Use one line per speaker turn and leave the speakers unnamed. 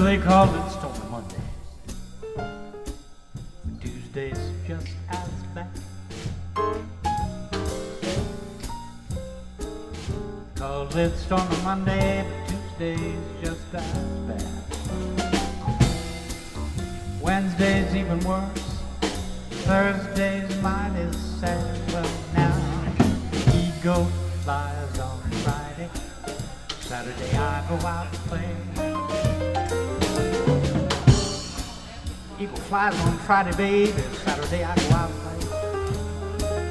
they call it Stormy Monday. Tuesday's just as bad. Cause it's Stormy Monday, but Tuesday's just as bad. Wednesday's even worse. Thursday's mighty sad. Well now, ego flies on Friday. Saturday I go out to play. Eagle flies on Friday, baby. Saturday I go out to play.